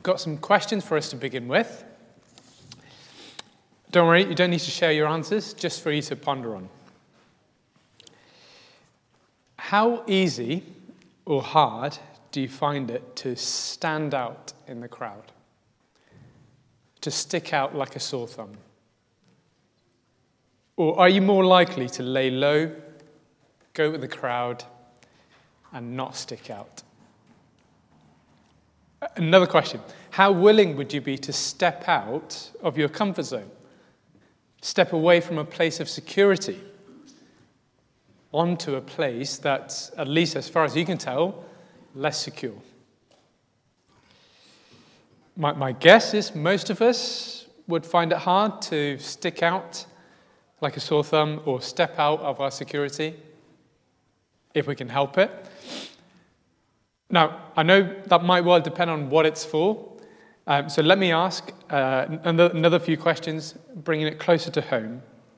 got some questions for us to begin with. Don't worry, you don't need to share your answers, just for you to ponder on. How easy or hard do you find it to stand out in the crowd? To stick out like a sore thumb? Or are you more likely to lay low, go with the crowd, and not stick out? Another question. How willing would you be to step out of your comfort zone? Step away from a place of security onto a place that's, at least as far as you can tell, less secure? My guess is most of us would find it hard to stick out like a sore thumb or step out of our security if we can help it. Now, I know that might well depend on what it's for. So let me ask another few questions, bringing it closer to home.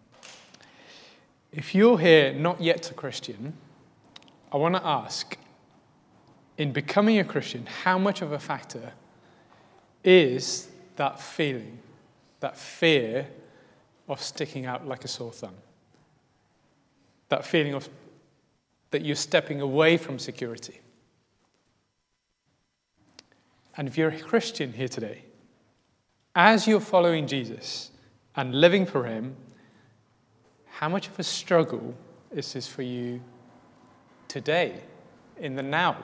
If you're here not yet a Christian, I want to ask, in becoming a Christian, how much of a factor is that feeling, that fear of sticking out like a sore thumb? That feeling of that you're stepping away from security? And if you're a Christian here today, as you're following Jesus and living for him, how much of a struggle is this for you today, in the now?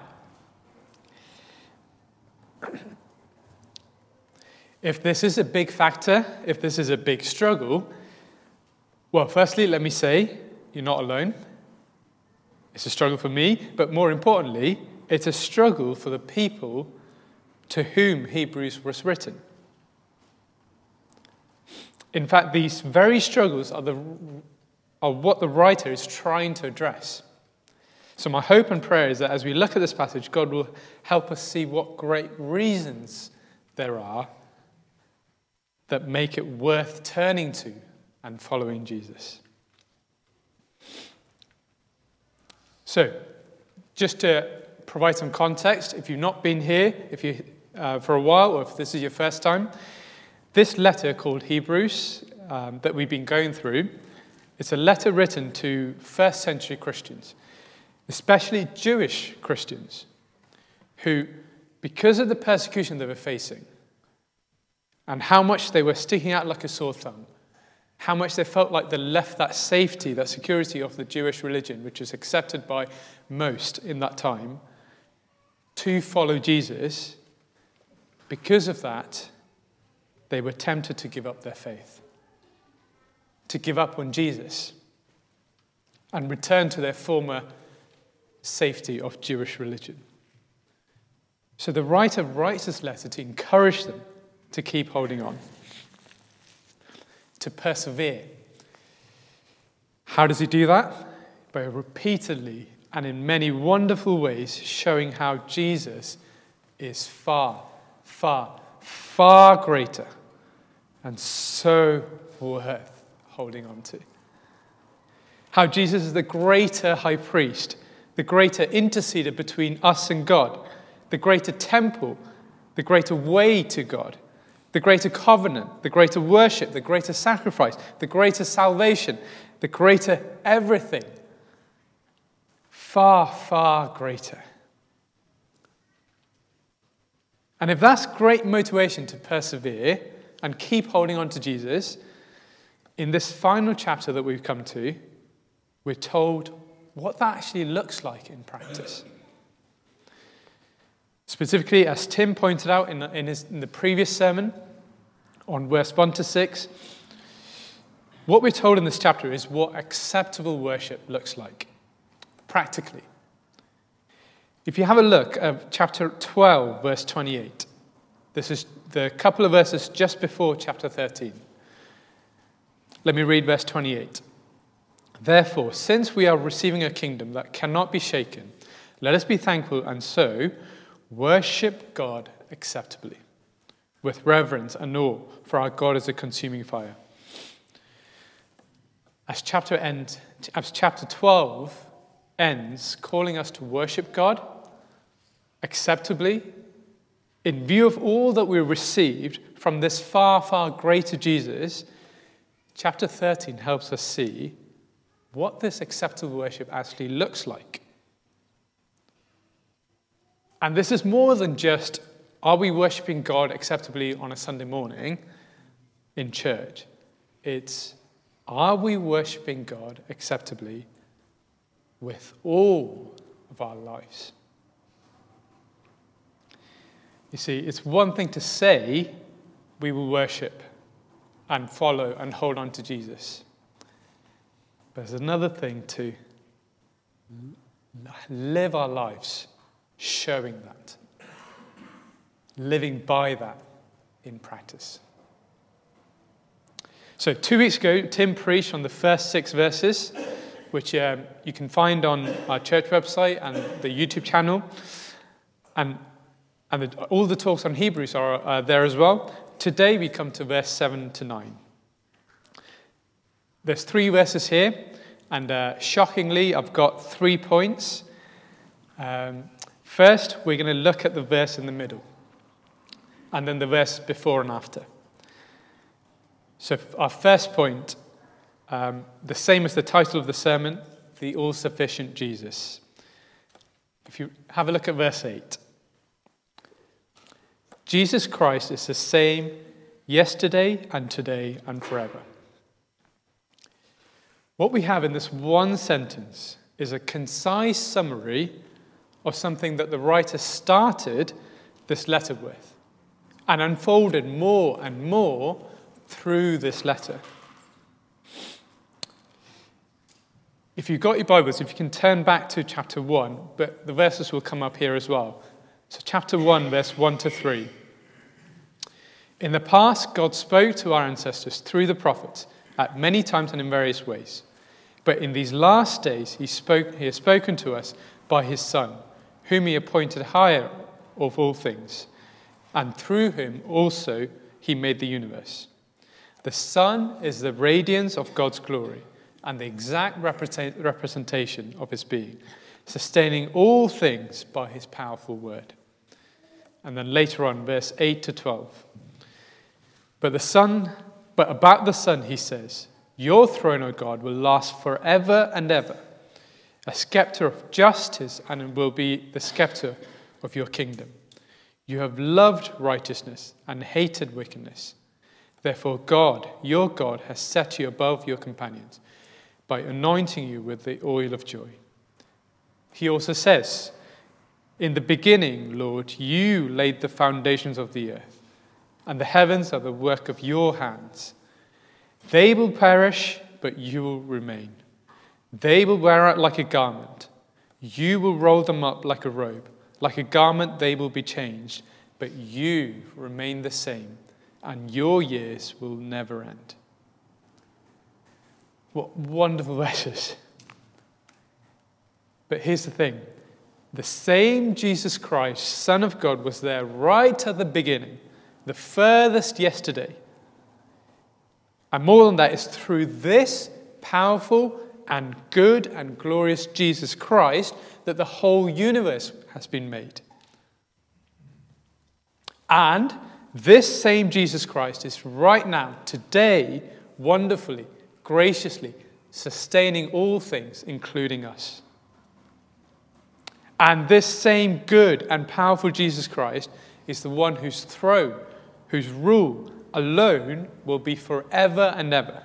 If this is a big factor, if this is a big struggle, well, firstly, let me say, you're not alone. It's a struggle for me, but more importantly, it's a struggle for the people to whom Hebrews was written. In fact, these very struggles are what the writer is trying to address. So my hope and prayer is that as we look at this passage, God will help us see what great reasons there are that make it worth turning to and following Jesus. So, just to provide some context, if you've not been here, for a while, or if this is your first time, this letter called Hebrews that we've been going through, it's a letter written to first century Christians, especially Jewish Christians, who, because of the persecution they were facing, and how much they were sticking out like a sore thumb, how much they felt like they left that safety, that security of the Jewish religion, which was accepted by most in that time, to follow Jesus. Because of that, they were tempted to give up their faith, to give up on Jesus, and return to their former safety of Jewish religion. So the writer writes this letter to encourage them to keep holding on, to persevere. How does he do that? By repeatedly and in many wonderful ways showing how Jesus is far, far, far greater and so worth holding on to. How Jesus is the greater high priest, the greater interceder between us and God, the greater temple, the greater way to God, the greater covenant, the greater worship, the greater sacrifice, the greater salvation, the greater everything. Far, far greater. And if that's great motivation to persevere and keep holding on to Jesus, in this final chapter that we've come to, we're told what that actually looks like in practice. Specifically, as Tim pointed out in the previous sermon, on verse 1 to 6, what we're told in this chapter is what acceptable worship looks like, practically. If you have a look at chapter 12, verse 28, this is the couple of verses just before chapter 13. Let me read verse 28. Therefore, since we are receiving a kingdom that cannot be shaken, let us be thankful and so worship God acceptably, with reverence and awe, for our God is a consuming fire. As chapter 12 ends, calling us to worship God acceptably In view of all that we received from this far, far greater Jesus, chapter 13 helps us see what this acceptable worship actually looks like. And this is more than just, are we worshiping God acceptably on a Sunday morning in church? It's, are we worshiping God acceptably with all of our lives? You see, it's one thing to say we will worship and follow and hold on to Jesus. But it's another thing to live our lives showing that, living by that in practice. So 2 weeks ago, Tim preached on the first 6 verses, which you can find on our church website and the YouTube channel. And all the talks on Hebrews are there as well. Today we come to verse 7 to 9. There's 3 verses here, and shockingly, I've got 3 points. First, we're going to look at the verse in the middle, and then the verse before and after. So our first point, the same as the title of the sermon, the all-sufficient Jesus. If you have a look at verse 8. Jesus Christ is the same yesterday and today and forever. What we have in this one sentence is a concise summary of something that the writer started this letter with and unfolded more and more through this letter. If you've got your Bibles, if you can turn back to chapter 1, but the verses will come up here as well. So chapter 1, verse 1 to 3. In the past, God spoke to our ancestors through the prophets at many times and in various ways. But in these last days, he has spoken to us by his Son, whom he appointed higher of all things, and through him also he made the universe. The Son is the radiance of God's glory and the exact representation of his being, sustaining all things by his powerful word. And then later on, verse 8 to 12. But about the Son, he says, your throne, O God, will last forever and ever, a scepter of justice, and it will be the scepter of your kingdom. You have loved righteousness and hated wickedness. Therefore, God, your God, has set you above your companions by anointing you with the oil of joy. He also says, in the beginning, Lord, you laid the foundations of the earth, and the heavens are the work of your hands. They will perish, but you will remain. They will wear out like a garment. You will roll them up like a robe. Like a garment they will be changed, but you remain the same, and your years will never end. What wonderful verses. But here's the thing. The same Jesus Christ, Son of God, was there right at the beginning, the furthest yesterday. And more than that, it's through this powerful and good and glorious Jesus Christ that the whole universe has been made. And this same Jesus Christ is right now, today, wonderfully, graciously sustaining all things, including us. And this same good and powerful Jesus Christ is the one whose throne, whose rule alone will be forever and ever.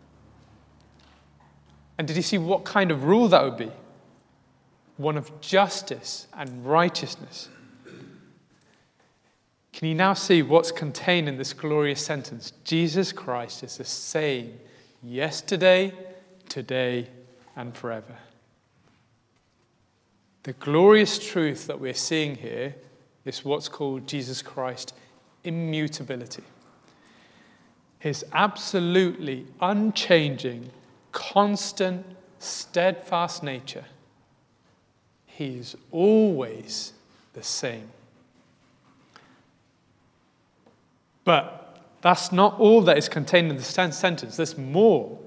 And did you see what kind of rule that would be? One of justice and righteousness. Can you now see what's contained in this glorious sentence? Jesus Christ is the same yesterday, today, and forever. The glorious truth that we're seeing here is what's called Jesus Christ immutability. His absolutely unchanging, constant, steadfast nature. He is always the same. But that's not all that is contained in the sentence. There's more.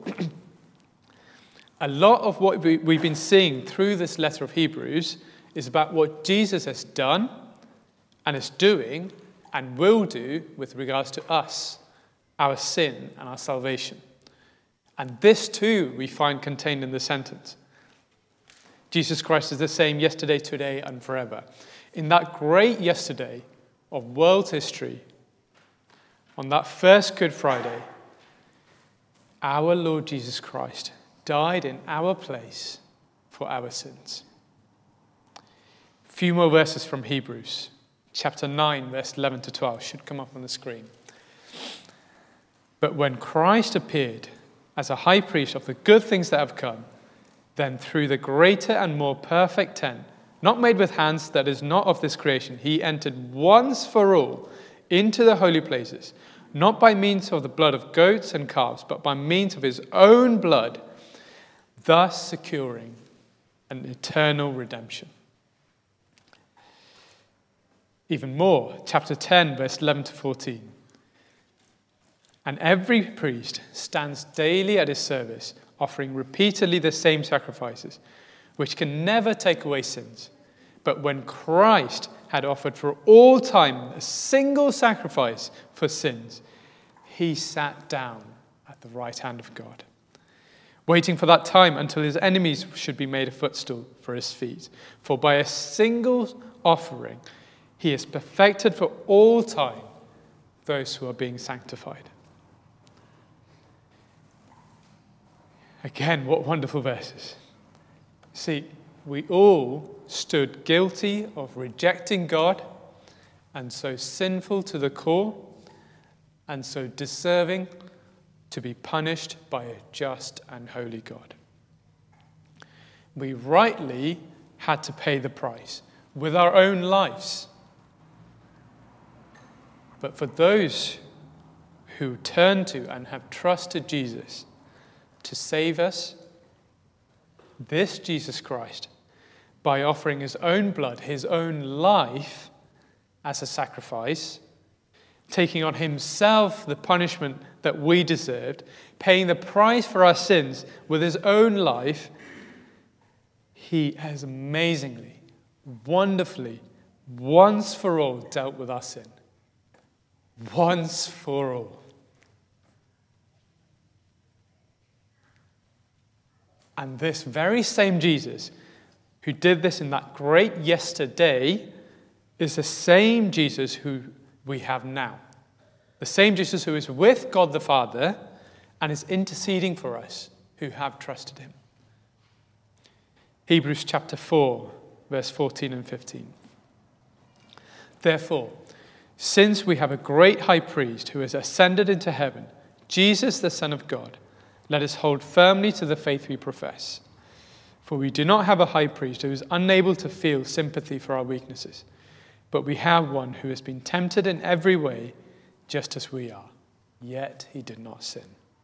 A lot of what we've been seeing through this letter of Hebrews is about what Jesus has done and is doing and will do with regards to us, our sin and our salvation. And this too we find contained in the sentence. Jesus Christ is the same yesterday, today, and forever. In that great yesterday of world history, on that first Good Friday, our Lord Jesus Christ died in our place for our sins. A few more verses from Hebrews, chapter 9, verse 11 to 12, should come up on the screen. But when Christ appeared as a high priest of the good things that have come, then through the greater and more perfect tent, not made with hands, that is not of this creation, he entered once for all into the holy places, not by means of the blood of goats and calves, but by means of his own blood, thus securing an eternal redemption. Even more, chapter 10, verse 11 to 14. And every priest stands daily at his service, offering repeatedly the same sacrifices, which can never take away sins. But when Christ had offered for all time a single sacrifice for sins, he sat down at the right hand of God, waiting for that time until his enemies should be made a footstool for his feet. For by a single offering, he has perfected for all time those who are being sanctified. Again, what wonderful verses. See, we all stood guilty of rejecting God, and so sinful to the core, and so deserving to be punished by a just and holy God. We rightly had to pay the price with our own lives. But for those who turn to and have trusted Jesus to save us, this Jesus Christ, by offering his own blood, his own life as a sacrifice, taking on himself the punishment that we deserved, paying the price for our sins with his own life, he has amazingly, wonderfully, once for all dealt with our sin. Once for all. And this very same Jesus who did this in that great yesterday is the same Jesus who we have now. The same Jesus who is with God the Father and is interceding for us who have trusted him. Hebrews chapter 4, verse 14 and 15. Therefore, since we have a great high priest who has ascended into heaven, Jesus the Son of God, let us hold firmly to the faith we profess. For we do not have a high priest who is unable to feel sympathy for our weaknesses, but we have one who has been tempted in every way, just as we are, yet he did not sin.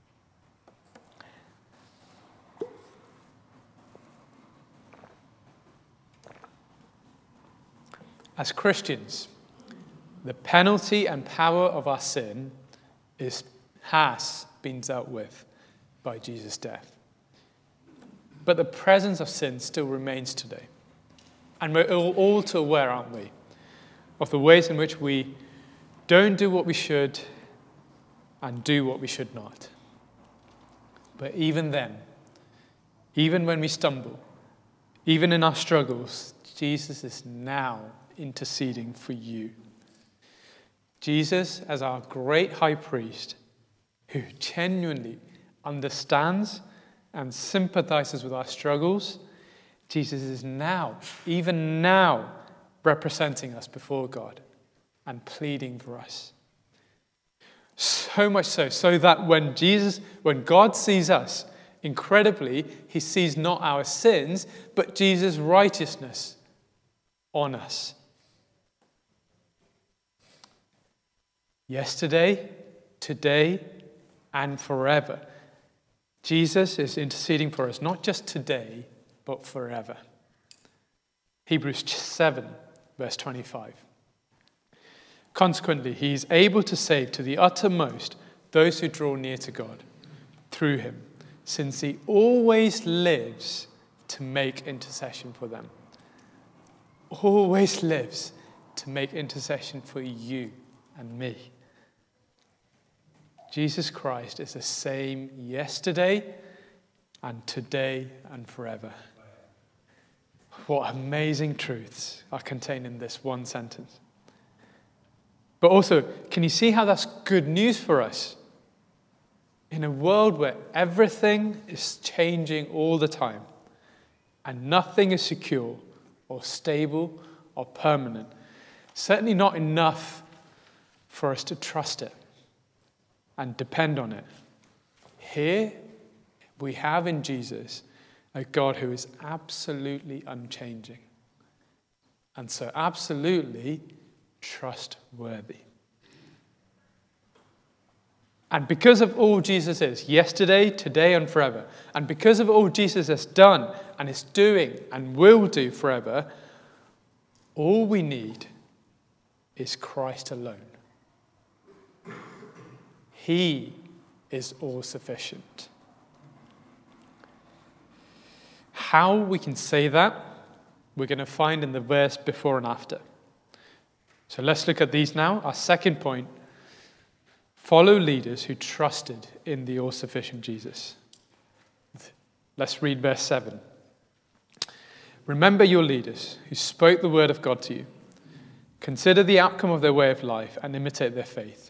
As Christians, the penalty and power of our sin has been dealt with by Jesus' death. But the presence of sin still remains today. And we're all too aware, aren't we, of the ways in which we don't do what we should and do what we should not. But even then, even when we stumble, even in our struggles, Jesus is now interceding for you. Jesus, as our great high priest, who genuinely understands and sympathizes with our struggles, Jesus is now, even now, representing us before God and pleading for us. So much so that when God sees us, incredibly, he sees not our sins, but Jesus' righteousness on us. Yesterday, today, and forever. Jesus is interceding for us, not just today, but forever. Hebrews 7, verse 25. Consequently, he is able to save to the uttermost those who draw near to God through him, since he always lives to make intercession for them. Always lives to make intercession for you and me. Jesus Christ is the same yesterday and today and forever. What amazing truths are contained in this one sentence. But also, can you see how that's good news for us? In a world where everything is changing all the time and nothing is secure or stable or permanent, certainly not enough for us to trust it and depend on it. Here we have in Jesus a God who is absolutely unchanging and so absolutely trustworthy. And because of all Jesus is, yesterday, today, and forever, and because of all Jesus has done and is doing and will do forever, all we need is Christ alone. He is all sufficient. How we can say that, we're going to find in the verse before and after. So let's look at these now. Our second point, follow leaders who trusted in the all-sufficient Jesus. Let's read verse 7. Remember your leaders who spoke the word of God to you. Consider the outcome of their way of life and imitate their faith.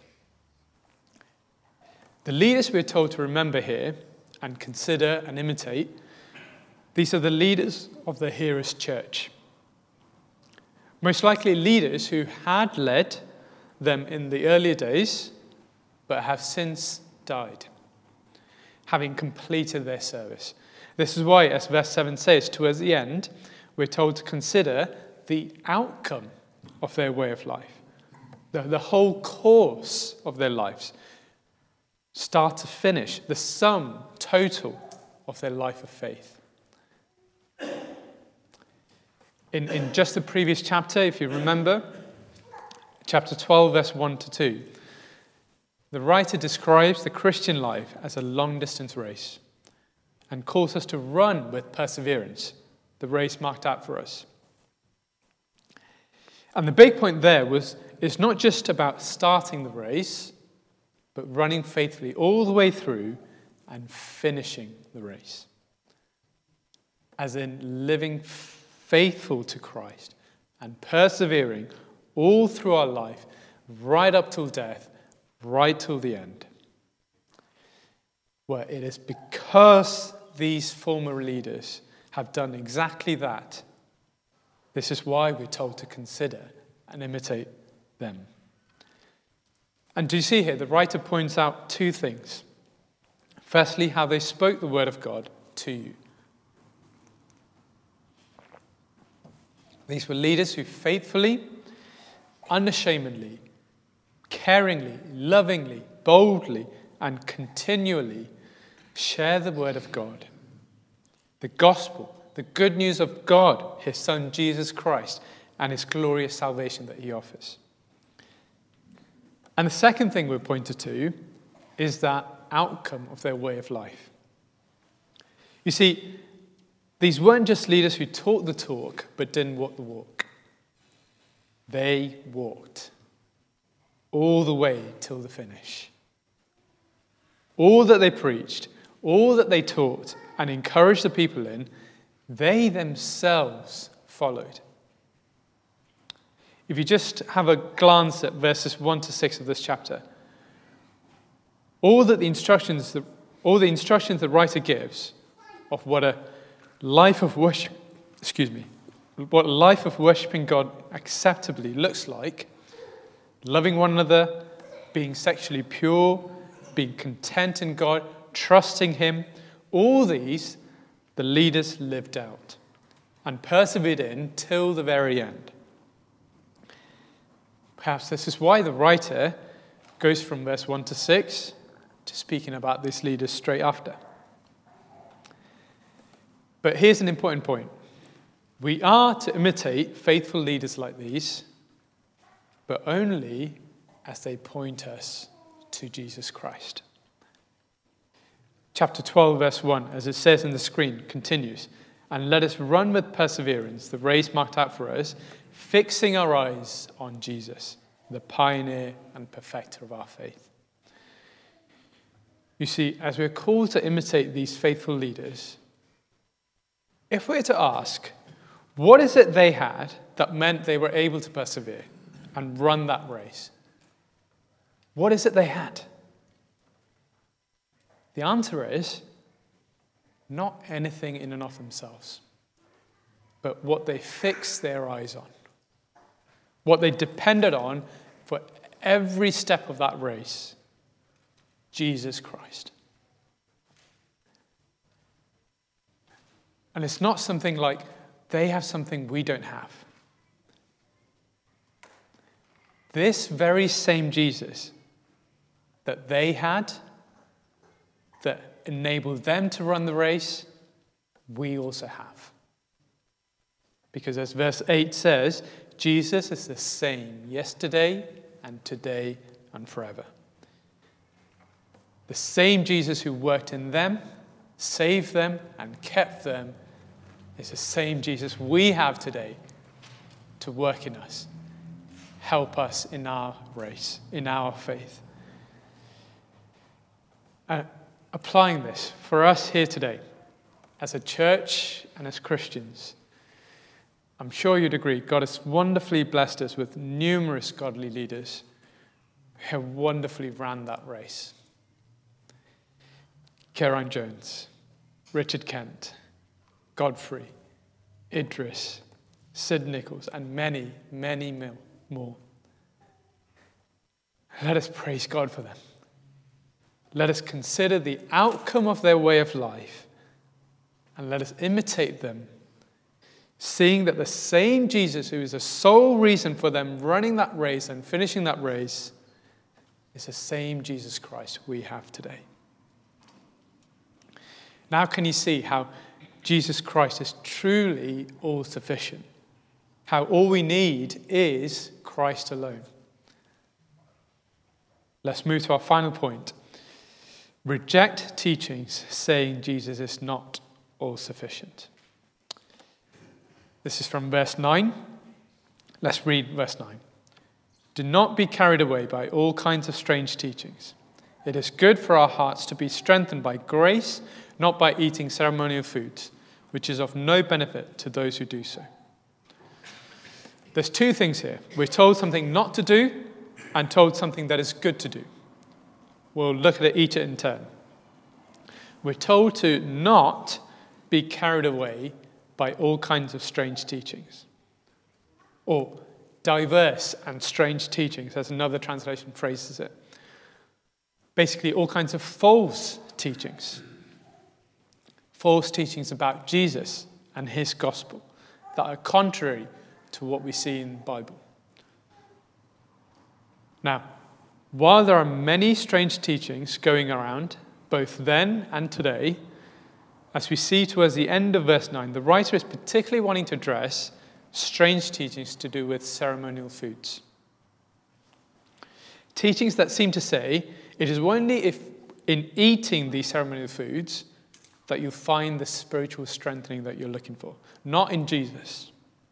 The leaders we're told to remember here and consider and imitate, these are the leaders of the hearer's church. Most likely leaders who had led them in the earlier days, but have since died, having completed their service. This is why, as verse 7 says, towards the end, we're told to consider the outcome of their way of life, the whole course of their lives, start to finish, the sum total of their life of faith. In just the previous chapter, if you remember, chapter 12, verse 1 to 2, the writer describes the Christian life as a long-distance race and calls us to run with perseverance, the race marked out for us. And the big point there is not just about starting the race, but running faithfully all the way through and finishing the race. As in living faithful to Christ and persevering all through our life, right up till death, right till the end. Well, it is because these former leaders have done exactly that. This is why we're told to consider and imitate them. And do you see here, the writer points out two things. Firstly, how they spoke the word of God to you. These were leaders who faithfully, unashamedly, caringly, lovingly, boldly, and continually share the word of God. The gospel, the good news of God, his Son Jesus Christ, and his glorious salvation that he offers. And the second thing we're pointed to is that outcome of their way of life. You see, these weren't just leaders who talked the talk but didn't walk the walk. They walked all the way till the finish. All that they preached, all that they taught and encouraged the people in, they themselves followed. If you just have a glance at verses 1 to 6 of this chapter, all the instructions the writer gives of what a life of worship, what life of worshiping God acceptably looks like, loving one another, being sexually pure, being content in God, trusting him, all these the leaders lived out and persevered in till the very end. Perhaps this is why the writer goes from verse 1 to 6 to speaking about these leaders straight after. But here's an important point. We are to imitate faithful leaders like these, but only as they point us to Jesus Christ. Chapter 12, verse 1, as it says in the screen, continues, "And let us run with perseverance the race marked out for us, fixing our eyes on Jesus, the pioneer and perfecter of our faith. You see, as we're called to imitate these faithful leaders, if we're to ask, what is it they had that meant they were able to persevere and run that race? What is it they had? The answer is not anything in and of themselves, but what they fixed their eyes on, what they depended on for every step of that race, Jesus Christ. And it's not something like they have something we don't have. This very same Jesus that they had, that enabled them to run the race, we also have. Because as verse 8 says, Jesus is the same yesterday and today and forever. The same Jesus who worked in them, saved them, and kept them is the same Jesus we have today to work in us, help us in our race, in our faith. Applying this for us here today, as a church and as Christians, I'm sure you'd agree, God has wonderfully blessed us with numerous godly leaders who have wonderfully ran that race. Caroline Jones, Richard Kent, Godfrey, Idris, Sid Nichols, and many, many more. Let us praise God for them. Let us consider the outcome of their way of life, and let us imitate them, seeing that the same Jesus who is the sole reason for them running that race and finishing that race is the same Jesus Christ we have today. Now can you see how Jesus Christ is truly all-sufficient? How all we need is Christ alone. Let's move to our final point. Reject teachings saying Jesus is not all-sufficient. This is from verse 9. Let's read verse 9. Do not be carried away by all kinds of strange teachings. It is good for our hearts to be strengthened by grace, not by eating ceremonial foods, which is of no benefit to those who do so. There's two things here. We're told something not to do and told something that is good to do. We'll look at each in turn. We're told to not be carried away by all kinds of strange teachings, or diverse and strange teachings, as another translation phrases it. Basically, all kinds of false teachings. False teachings about Jesus and his gospel that are contrary to what we see in the Bible. Now, while there are many strange teachings going around, both then and today, as we see towards the end of verse 9, the writer is particularly wanting to address strange teachings to do with ceremonial foods. Teachings that seem to say it is only if in eating these ceremonial foods that you find the spiritual strengthening that you're looking for, not in Jesus.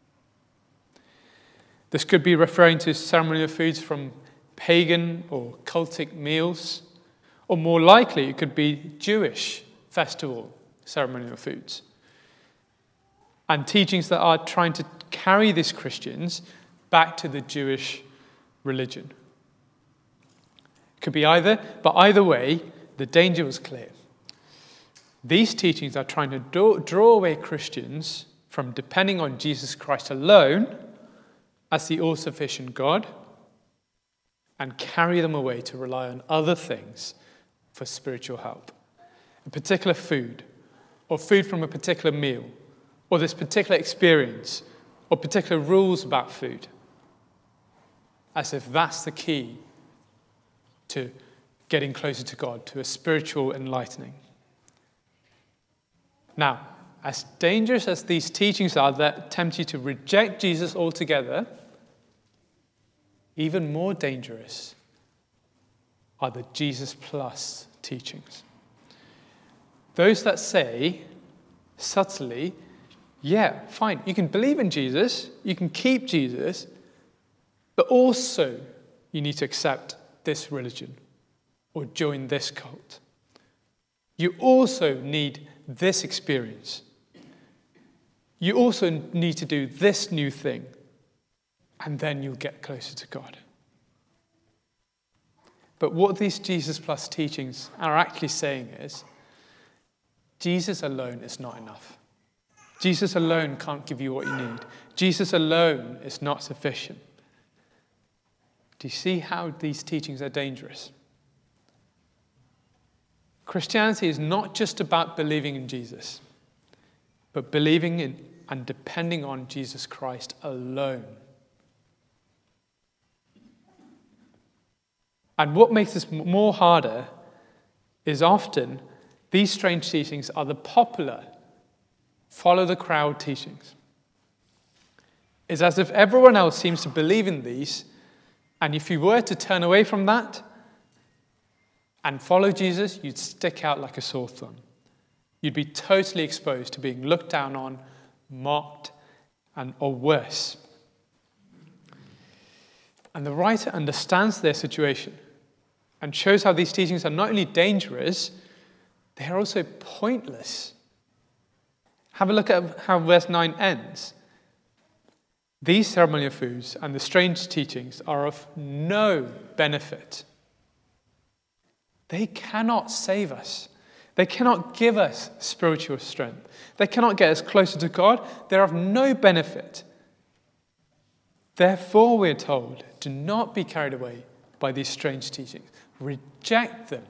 This could be referring to ceremonial foods from pagan or cultic meals, or more likely it could be Jewish festival ceremonial foods, and teachings that are trying to carry these Christians back to the Jewish religion. It could be either, but either way, the danger was clear. These teachings are trying to draw away Christians from depending on Jesus Christ alone as the all-sufficient God and carry them away to rely on other things for spiritual help. A particular food, or food from a particular meal, or this particular experience, or particular rules about food, as if that's the key to getting closer to God, to a spiritual enlightening. Now, as dangerous as these teachings are that tempt you to reject Jesus altogether, even more dangerous are the Jesus plus teachings. Those that say, subtly, Yeah, fine. You can believe in Jesus, you can keep Jesus, but also you need to accept this religion or join this cult. You also need this experience. You also need to do this new thing, and then you'll get closer to God. But what these Jesus Plus teachings are actually saying is, Jesus alone is not enough. Jesus alone can't give you what you need. Jesus alone is not sufficient. Do you see how these teachings are dangerous? Christianity is not just about believing in Jesus, but believing in and depending on Jesus Christ alone. And what makes this more harder is often these strange teachings are the popular, follow the crowd teachings. It's as if everyone else seems to believe in these, and if you were to turn away from that and follow Jesus, you'd stick out like a sore thumb. You'd be totally exposed to being looked down on, mocked, or worse. And the writer understands their situation and shows how these teachings are not only dangerous, they are also pointless. Have a look at how verse 9 ends. These ceremonial foods and the strange teachings are of no benefit. They cannot save us. They cannot give us spiritual strength. They cannot get us closer to God. They're of no benefit. Therefore, we're told, do not be carried away by these strange teachings. Reject them.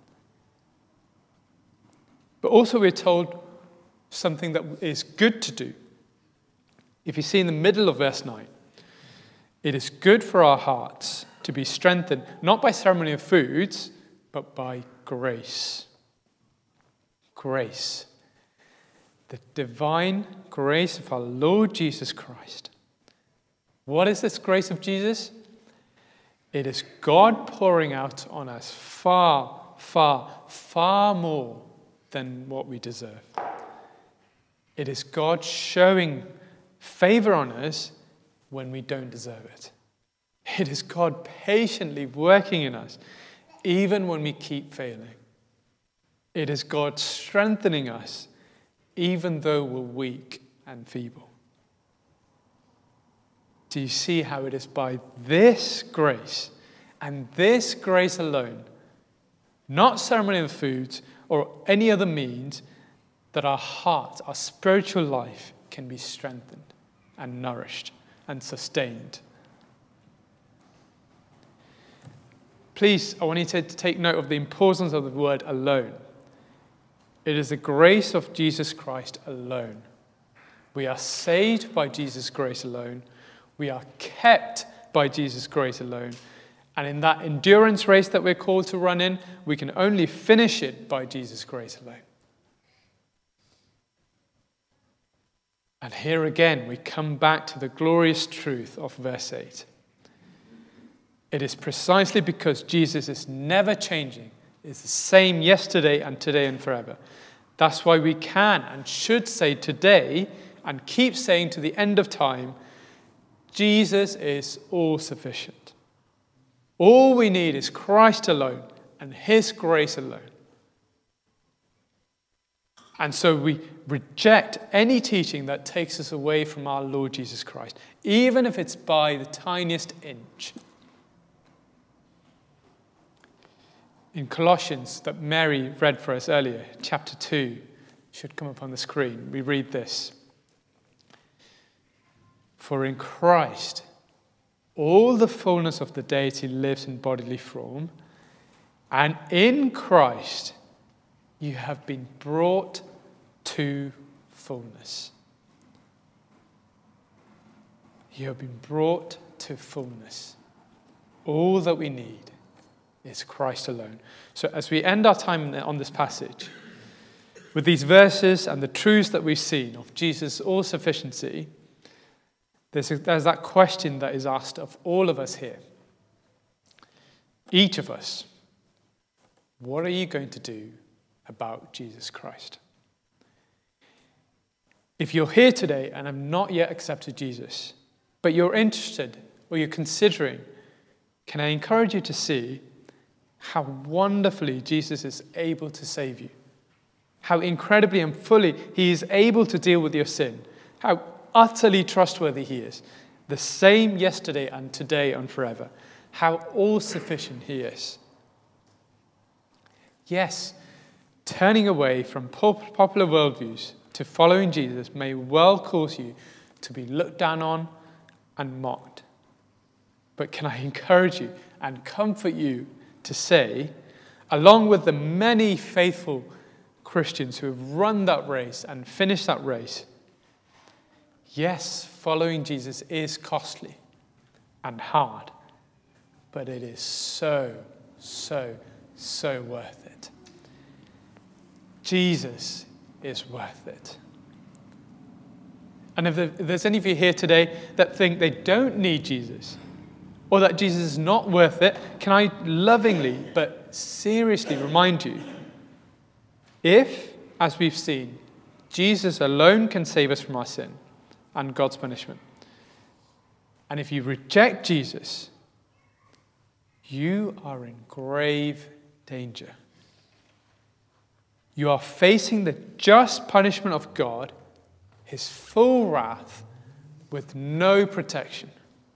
But also we're told something that is good to do. If you see in the middle of verse 9, it is good for our hearts to be strengthened, not by ceremonial foods, but by grace. Grace. The divine grace of our Lord Jesus Christ. What is this grace of Jesus? It is God pouring out on us far, far, far more than what we deserve. It is God showing favor on us when we don't deserve it. It is God patiently working in us, even when we keep failing. It is God strengthening us, even though we're weak and feeble. Do you see how it is by this grace and this grace alone, not ceremonial foods or any other means, that our heart, our spiritual life can be strengthened and nourished and sustained? Please, I want you to take note of the importance of the word alone. It is the grace of Jesus Christ alone. We are saved by Jesus' grace alone. We are kept by Jesus' grace alone. And in that endurance race that we're called to run in, we can only finish it by Jesus' grace alone. And here again, we come back to the glorious truth of verse 8. It is precisely because Jesus is never changing, is the same yesterday and today and forever. That's why we can and should say today and keep saying to the end of time, Jesus is all sufficient. All we need is Christ alone and his grace alone. And so we reject any teaching that takes us away from our Lord Jesus Christ, even if it's by the tiniest inch. In Colossians, that Mary read for us earlier, chapter 2, should come up on the screen. We read this. For in Christ, all the fullness of the deity lives in bodily form, and in Christ you have been brought to fullness. You have been brought to fullness. All that we need is Christ alone. So as we end our time on this passage, with these verses and the truths that we've seen of Jesus' all-sufficiency, there's that question that is asked of all of us here. Each of us. What are you going to do about Jesus Christ? If you're here today and have not yet accepted Jesus, but you're interested or you're considering, can I encourage you to see how wonderfully Jesus is able to save you? How incredibly and fully he is able to deal with your sin. How utterly trustworthy he is. The same yesterday and today and forever. How all-sufficient he is. Yes, turning away from popular worldviews to following Jesus may well cause you to be looked down on and mocked. But can I encourage you and comfort you to say, along with the many faithful Christians who have run that race and finished that race, yes, following Jesus is costly and hard, but it is so, so, so worth it. Jesus is worth it. And if there's any of you here today that think they don't need Jesus, or that Jesus is not worth it, can I lovingly but seriously remind you, if, as we've seen, Jesus alone can save us from our sin and God's punishment, and if you reject Jesus, you are in grave danger. You are facing the just punishment of God, his full wrath, with no protection.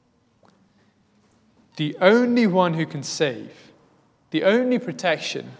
The only one who can save, the only protection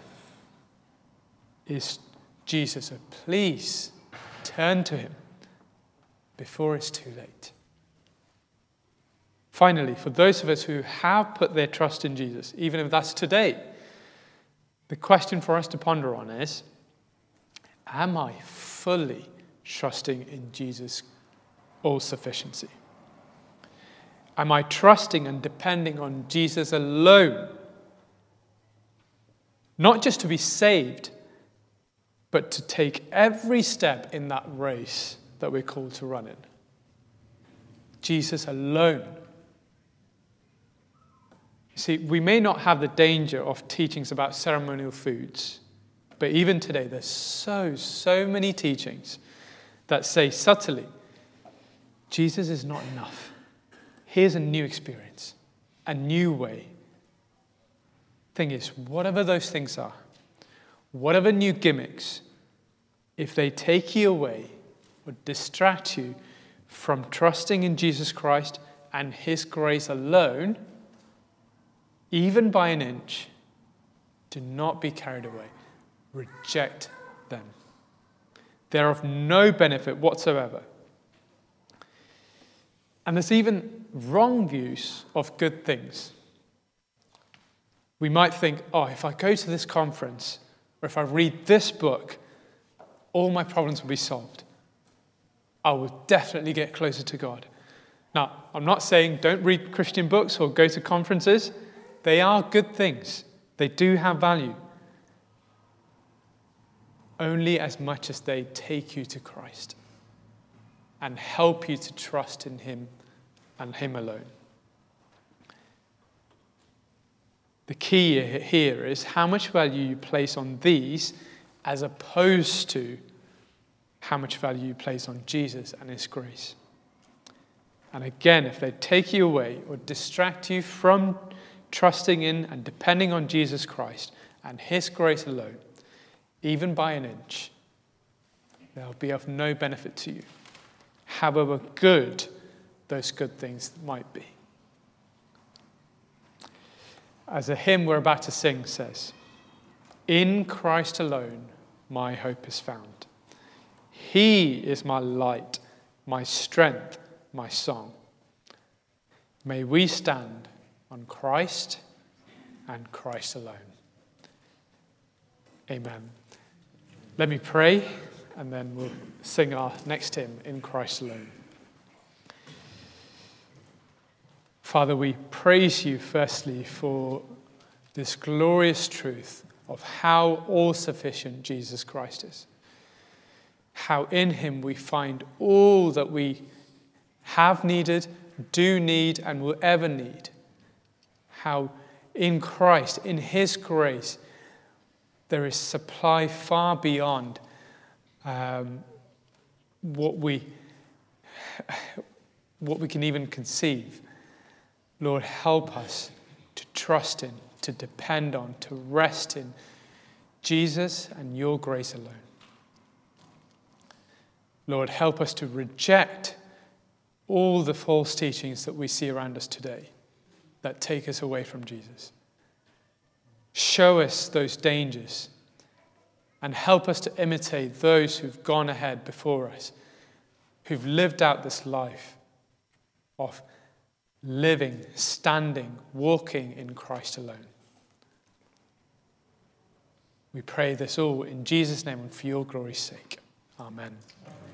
is Jesus. So please turn to him before it's too late. Finally, for those of us who have put their trust in Jesus, even if that's today, the question for us to ponder on is, am I fully trusting in Jesus' all-sufficiency? Am I trusting and depending on Jesus alone? Not just to be saved, but to take every step in that race that we're called to run in. Jesus alone. See, we may not have the danger of teachings about ceremonial foods, but even today there's so many teachings that say subtly, Jesus is not enough. Here's a new experience, a new way. Thing is, whatever those things are, whatever new gimmicks, if they take you away or distract you from trusting in Jesus Christ and his grace alone, even by an inch, do not be carried away. Reject them. They're of no benefit whatsoever. And there's even wrong views of good things. We might think, if I go to this conference, or if I read this book, all my problems will be solved. I will definitely get closer to God. Now, I'm not saying don't read Christian books or go to conferences. They are good things. They do have value. Only as much as they take you to Christ and help you to trust in him and him alone. The key here is how much value you place on these as opposed to how much value you place on Jesus and his grace. And again, if they take you away or distract you from trusting in and depending on Jesus Christ and his grace alone, even by an inch, they'll be of no benefit to you, however good those good things might be. As a hymn we're about to sing says, "In Christ alone my hope is found. He is my light, my strength, my song. May we stand on Christ and Christ alone." Amen. Let me pray, and then we'll sing our next hymn, "In Christ Alone." Father, we praise you firstly for this glorious truth of how all-sufficient Jesus Christ is. How in him we find all that we have needed, do need, and will ever need. How in Christ, in his grace, there is supply far beyond what we can even conceive. Lord, help us to trust in, to depend on, to rest in Jesus and your grace alone. Lord, help us to reject all the false teachings that we see around us today that take us away from Jesus. Show us those dangers and help us to imitate those who've gone ahead before us, who've lived out this life of living, standing, walking in Christ alone. We pray this all in Jesus' name and for your glory's sake. Amen.